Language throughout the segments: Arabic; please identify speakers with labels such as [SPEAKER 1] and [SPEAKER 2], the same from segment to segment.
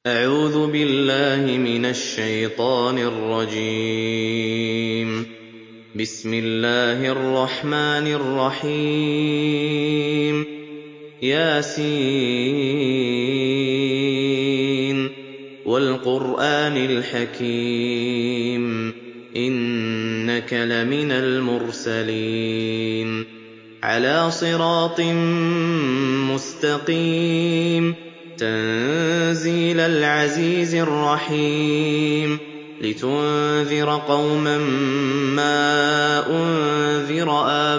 [SPEAKER 1] أعوذ بالله من الشيطان الرجيم. بسم الله الرحمن الرحيم. ياسين والقرآن الحكيم إنك لمن المرسلين على صراط مستقيم تنزيل العزيز الرحيم لتنذر قوما ما أنذر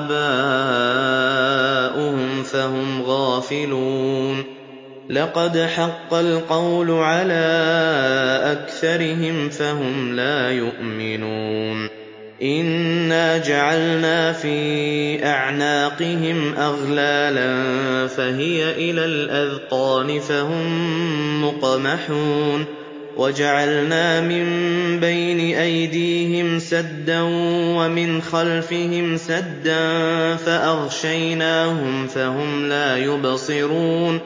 [SPEAKER 1] آباؤهم فهم غافلون لقد حق القول على أكثرهم فهم لا يؤمنون إنا جعلنا في أعناقهم أغلالا فهي إلى الأذقان فهم مقمحون وجعلنا من بين أيديهم سدا ومن خلفهم سدا فأغشيناهم فهم لا يبصرون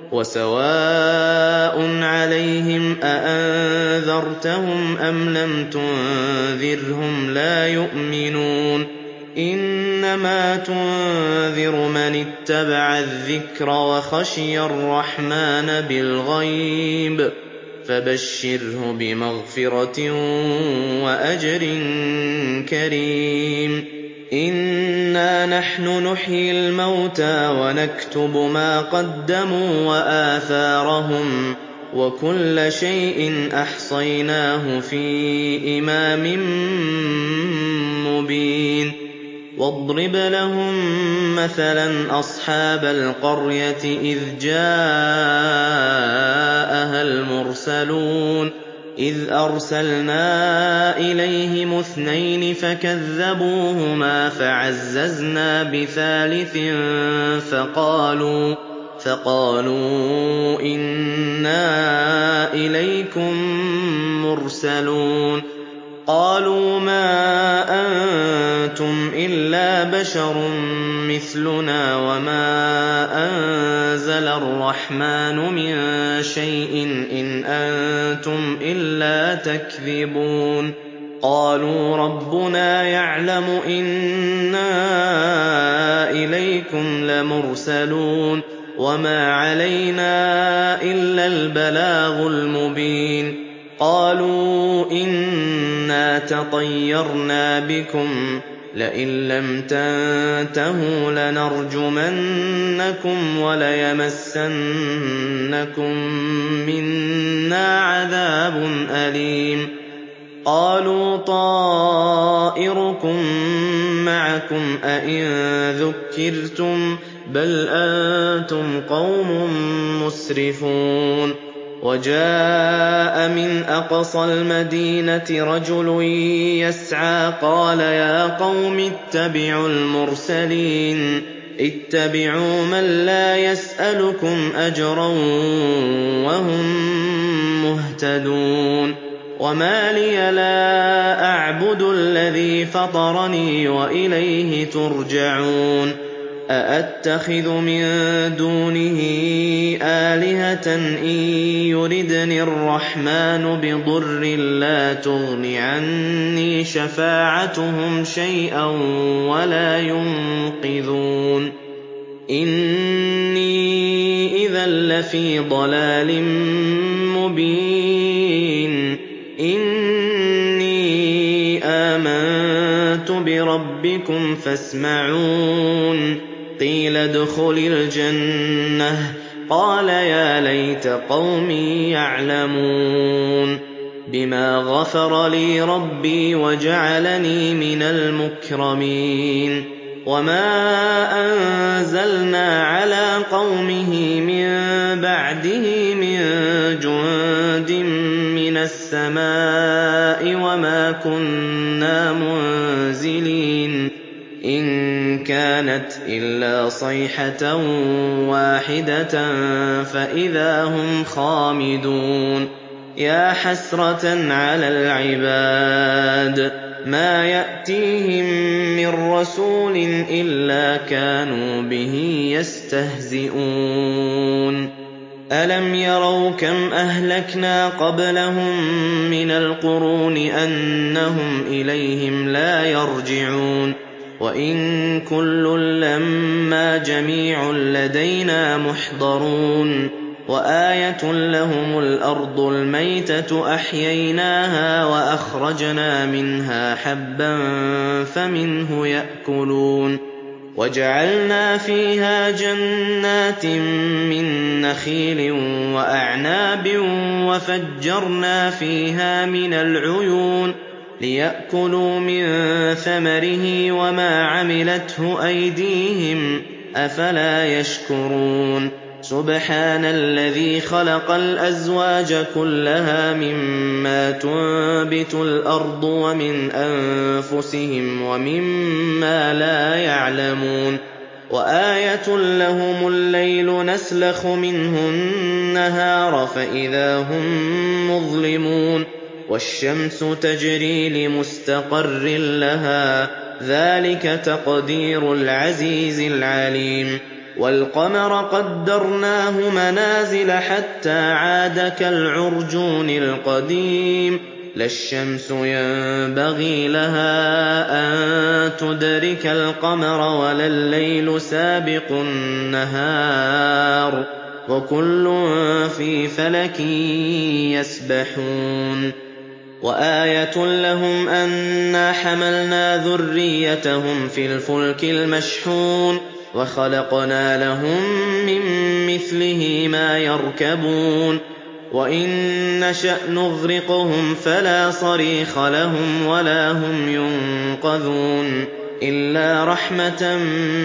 [SPEAKER 1] وسواء عليهم أأنذرتهم أم لم تنذرهم لا يؤمنون إنما تنذر من اتبع الذكر وخشي الرحمن بالغيب فبشره بمغفرة وأجر كريم إنا نحن نحيي الموتى ونكتب ما قدموا وآثارهم وكل شيء أحصيناه في إمام مبين واضرب لهم مثلا أصحاب القرية إذ جاءها المرسلون إذ أرسلنا إليهم 2 فكذبوهما فعززنا بثالث فقالوا إنا إليكم مرسلون قالوا ما أنتم إلا بشر مثلنا وما أنزل الرحمن من شيء إن أنتم إلا تكذبون قالوا ربنا يعلم إنا إليكم لمرسلون وما علينا إلا البلاغ المبين قالوا إنا تطيرنا بكم لئن لم تنتهوا لنرجمنكم وليمسنكم منا عذاب أليم قالوا طائركم معكم أئن ذكرتم بل أنتم قوم مسرفون وجاء من أقصى المدينة رجل يسعى قال يا قوم اتبعوا المرسلين اتبعوا من لا يسألكم أجرا وهم مهتدون وما لي لا أعبد الذي فطرني وإليه ترجعون أأتخذ من دونه آلهة إن يردني الرحمن بضر لا تغن عني شفاعتهم شيئا ولا ينقذون إني إذا لفي ضلال مبين إني آمنت بربكم فاسمعون قيل ادخل الجنة قال يا ليت قومي يعلمون بما غفر لي ربي وجعلني من المكرمين وما أنزلنا على قومه من بعده من جند من السماء وما كنا منزلين إن كانت إلا صيحة واحدة فإذا هم خامدون يا حسرة على العباد ما يأتيهم من رسول إلا كانوا به يستهزئون أَلَمْ يَرَوْا كَمْ أَهْلَكْنَا قَبْلَهُم مِّنَ الْقُرُونِ أَنَّهُمْ إِلَيْهِمْ لَا يَرْجِعُونَ وَإِن كُلٌّ لَّمَّا جَمِيعٌ لَّدَيْنَا مُحْضَرُونَ وَآيَةٌ لَّهُمُ الْأَرْضُ الْمَيْتَةُ أَحْيَيْنَاهَا وَأَخْرَجْنَا مِنْهَا حَبًّا فَمِنْهُ يَأْكُلُونَ وَجَعَلْنَا فِيهَا جَنَّاتٍ مِّن نَّخِيلٍ وَأَعْنَابٍ وَفَجَّرْنَا فِيهَا مِنَ الْعُيُونِ لِيَأْكُلُوا مِن ثَمَرِهِ وَمَا عَمِلَتْهُ أَيْدِيهِمْ ۖ أَفَلَا يَشْكُرُونَ سُبْحَانَ الَّذِي خَلَقَ الْأَزْوَاجَ كُلَّهَا مِمَّا تُنبِتُ الْأَرْضُ وَمِنْ أَنفُسِهِمْ وَمِمَّا لَا يَعْلَمُونَ وَآيَةٌ لَّهُمُ اللَّيْلُ نَسْلَخُ مِنْهُ النَّهَارَ فَإِذَا هُم مُّظْلِمُونَ وَالشَّمْسُ تَجْرِي لِمُسْتَقَرٍّ لَّهَا ۚ ذَٰلِكَ تَقْدِيرُ الْعَزِيزِ الْعَلِيمِ وَالْقَمَرَ قَدَّرْنَاهُ مَنَازِلَ حَتَّىٰ عَادَ كَالْعُرْجُونِ الْقَدِيمِ لَا الشَّمْسُ يَنبَغِي لَهَا أَن تُدْرِكَ الْقَمَرَ وَلَا اللَّيْلُ سَابِقُ النَّهَارِ ۚ وَكُلٌّ فِي فَلَكٍ يَسْبَحُونَ وَآيَةٌ لَّهُمْ أَنَّا حَمَلْنَا ذُرِّيَّتَهُمْ فِي الْفُلْكِ الْمَشْحُونِ وَخَلَقْنَا لَهُم مِّن مِّثْلِهِ مَا يَرْكَبُونَ وَإِن نَّشَأْ نُغْرِقْهُمْ فَلَا صَرِيخَ لَهُمْ وَلَا هُمْ يُنقَذُونَ إِلَّا رَحْمَةً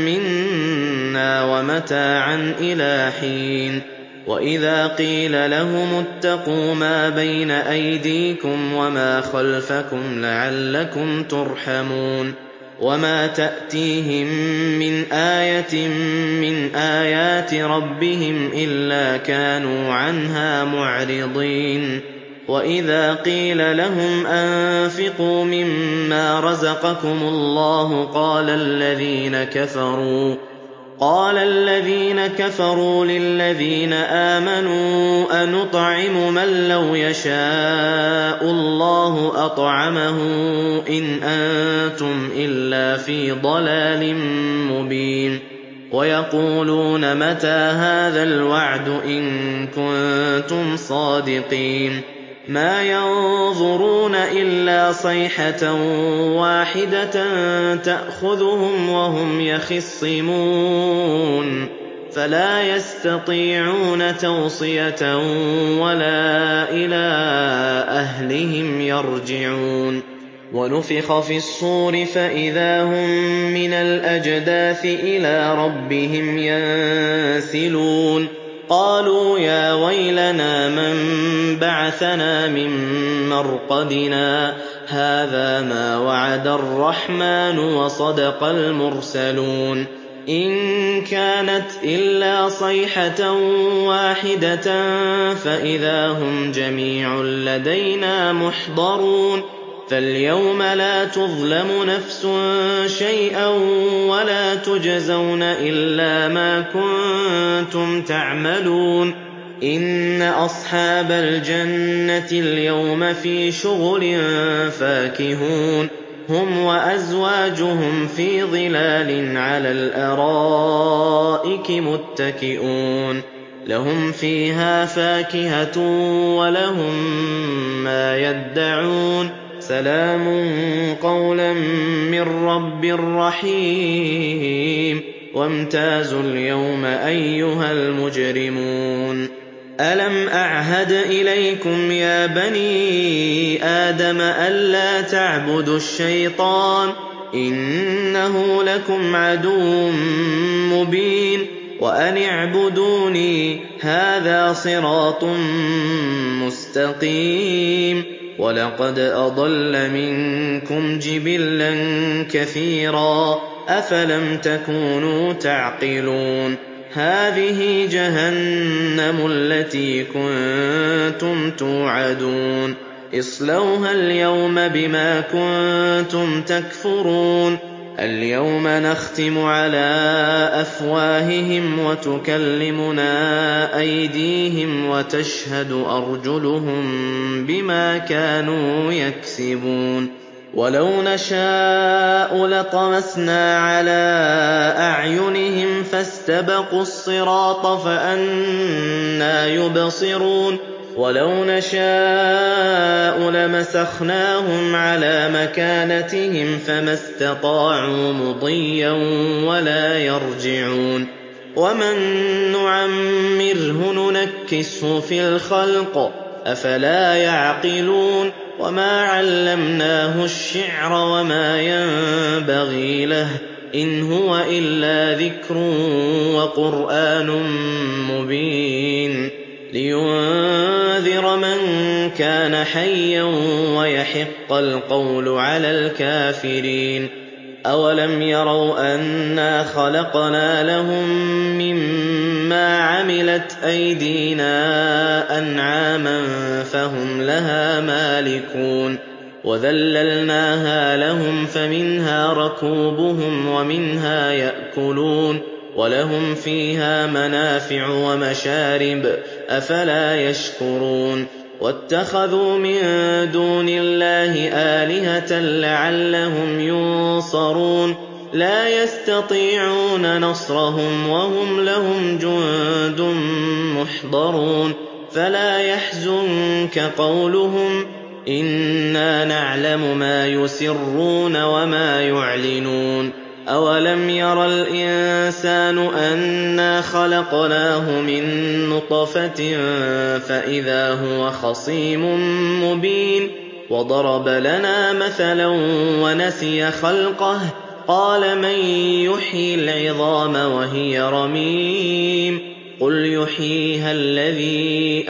[SPEAKER 1] مِّنَّا وَمَتَاعًا إِلَىٰ حِينٍ وَإِذَا قِيلَ لَهُمُ اتَّقُوا مَا بَيْنَ أَيْدِيكُمْ وَمَا خَلْفَكُمْ لَعَلَّكُمْ تُرْحَمُونَ وَمَا تَأْتِيهِم مِّنْ آيَةٍ مِّنْ آيَاتِ رَبِّهِمْ إِلَّا كَانُوا عَنْهَا مُعْرِضِينَ وَإِذَا قِيلَ لَهُمْ أَنفِقُوا مِمَّا رَزَقَكُمُ اللَّهُ قَالَ الَّذِينَ كَفَرُوا لِلَّذِينَ آمَنُوا أَنُطْعِمُ مَن لَّوْ يَشَاءُ اللَّهُ أَطْعَمَهُ إِنْ أَنتُمْ إِلَّا فِي ضَلَالٍ مُّبِينٍ وَيَقُولُونَ مَتَىٰ هَٰذَا الْوَعْدُ إِن كُنتُمْ صَادِقِينَ مَا يَنظُرُونَ إِلَّا صَيْحَةً وَاحِدَةً تَأْخُذُهُمْ وَهُمْ يَخِصِّمُونَ فَلَا يَسْتَطِيعُونَ تَوْصِيَةً وَلَا إِلَىٰ أَهْلِهِمْ يَرْجِعُونَ وَنُفِخَ فِي الصُّورِ فَإِذَا هُم مِّنَ الْأَجْدَاثِ إِلَىٰ رَبِّهِمْ يَنسِلُونَ قَالُوا يَا وَيْلَنَا مَن بَعَثَنَا مِن مَّرْقَدِنَا هَٰذَا مَا وَعَدَ الرَّحْمَٰنُ وَصَدَقَ الْمُرْسَلُونَ إِن كَانَتْ إِلَّا صَيْحَةً وَاحِدَةً فَإِذَا هُمْ جَمِيعٌ لَّدَيْنَا مُحْضَرُونَ فَالْيَوْمَ لَا تُظْلَمُ نَفْسٌ شَيْئًا وَلَا تُجْزَوْنَ إِلَّا مَا كُنتُمْ تَعْمَلُونَ إِنَّ أَصْحَابَ الْجَنَّةِ الْيَوْمَ فِي شُغُلٍ فَاكِهُونَ هُمْ وَأَزْوَاجُهُمْ فِي ظِلَالٍ عَلَى الْأَرَائِكِ مُتَّكِئُونَ لَهُمْ فِيهَا فَاكِهَةٌ وَلَهُم مَّا يَدَّعُونَ سَلَامٌ قَوْلًا مِّن رَّبٍّ رَّحِيمٍ وَامْتَازُوا الْيَوْمَ أَيُّهَا الْمُجْرِمُونَ أَلَمْ أَعْهَدْ إِلَيْكُمْ يَا بَنِي آدَمَ أَلَّا تَعْبُدُوا الشَّيْطَانَ إِنَّهُ لَكُمْ عَدُوٌّ مُّبِينٌ وَأَنِ اعْبُدُونِي هَٰذَا صِرَاطٌ مُّسْتَقِيمٌ وَلَقَدْ أَضَلَّ مِنكُمْ جِبِلًّا كَثِيرًا أَفَلَمْ تَكُونُوا تَعْقِلُونَ هَٰذِهِ جَهَنَّمُ الَّتِي كُنتُمْ تُوعَدُونَ اصْلَوْهَا الْيَوْمَ بِمَا كُنتُمْ تَكْفُرُونَ الْيَوْمَ نَخْتِمُ عَلَىٰ أَفْوَاهِهِمْ وَتُكَلِّمُنَا أَيْدِيهِمْ وَتَشْهَدُ أَرْجُلُهُم بِمَا كَانُوا يَكْسِبُونَ وَلَوْ نَشَاءُ لَطَمَسْنَا عَلَىٰ أَعْيُنِهِمْ فَاسْتَبَقُوا الصِّرَاطَ فَأَنَّىٰ يُبْصِرُونَ وَلَوْ نَشَاءُ لَمَسَخْنَاهُمْ عَلَىٰ مَكَانَتِهِمْ فَمَا اسْتَطَاعُوا مُضِيًّا وَلَا يَرْجِعُونَ وَمَن نُّعَمِّرْهُ نُنَكِّسْهُ فِي الْخَلْقِ ۖ أَفَلَا يَعْقِلُونَ وَمَا عَلَّمْنَاهُ الشِّعْرَ وَمَا يَنبَغِي لَهُ ۚ إِنْ هُوَ إِلَّا ذِكْرٌ وَقُرْآنٌ مُّبِينٌ لِّيُنذِرَ مَن كَانَ حَيًّا وَيَحِقَّ الْقَوْلُ عَلَى الْكَافِرِينَ أَوَلَمْ يَرَوْا أَنَّا خَلَقْنَا لَهُم مِّمَّا عَمِلَتْ أَيْدِينَا أَنْعَامًا فَهُمْ لَهَا مَالِكُونَ وَذَلَّلْنَاهَا لَهُمْ فَمِنْهَا رَكُوبُهُمْ وَمِنْهَا يَأْكُلُونَ وَلَهُمْ فِيهَا مَنَافِعُ وَمَشَارِبُ ۖ أَفَلَا يَشْكُرُونَ وَاتَّخَذُوا مِن دُونِ اللَّهِ آلِهَةً لَّعَلَّهُمْ يُنصَرُونَ لَا يَسْتَطِيعُونَ نَصْرَهُمْ وَهُمْ لَهُمْ جُندٌ مُّحْضَرُونَ فَلَا يَحْزُنكَ قَوْلُهُمْ ۘ إِنَّا نَعْلَمُ مَا يُسِرُّونَ وَمَا يُعْلِنُونَ أَوَلَمْ يَرَ الْإِنسَانُ أَنَّا خَلَقْنَاهُ مِن نُّطْفَةٍ فَإِذَا هُوَ خَصِيمٌ مُّبِينٌ وَضَرَبَ لَنَا مَثَلًا وَنَسِيَ خَلْقَهُ قَالَ مَن يُحْيِي الْعِظَامَ وَهِيَ رَمِيمٌ قُلْ يُحْيِيهَا الَّذِي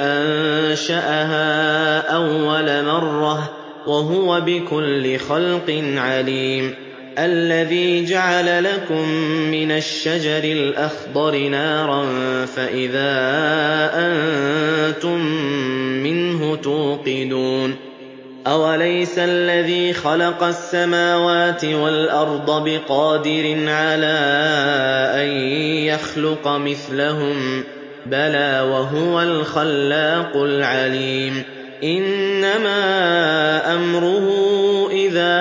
[SPEAKER 1] أَنشَأَهَا أَوَّلَ مَرَّةٍ ۖ وَهُوَ بِكُلِّ خَلْقٍ عَلِيمٌ الَّذِي جَعَلَ لَكُم مِّنَ الشَّجَرِ الْأَخْضَرِ نَارًا فَإِذَا أَنتُم مِّنْهُ تُوقِدُونَ أَوَلَيْسَ الَّذِي خَلَقَ السَّمَاوَاتِ وَالْأَرْضَ بِقَادِرٍ عَلَىٰ أَن يَخْلُقَ مِثْلَهُم ۚ بَلَىٰ وَهُوَ الْخَلَّاقُ الْعَلِيمُ إِنَّمَا أَمْرُهُ إِذَا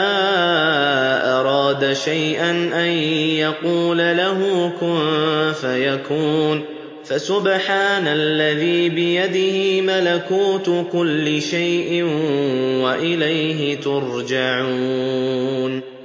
[SPEAKER 1] أَرَادَ شَيْئًا أَن يَقُولَ لَهُ كُن فَيَكُونُ فَسُبْحَانَ الَّذِي بِيَدِهِ مَلَكُوتُ كُلِّ شَيْءٍ وَإِلَيْهِ تُرْجَعُونَ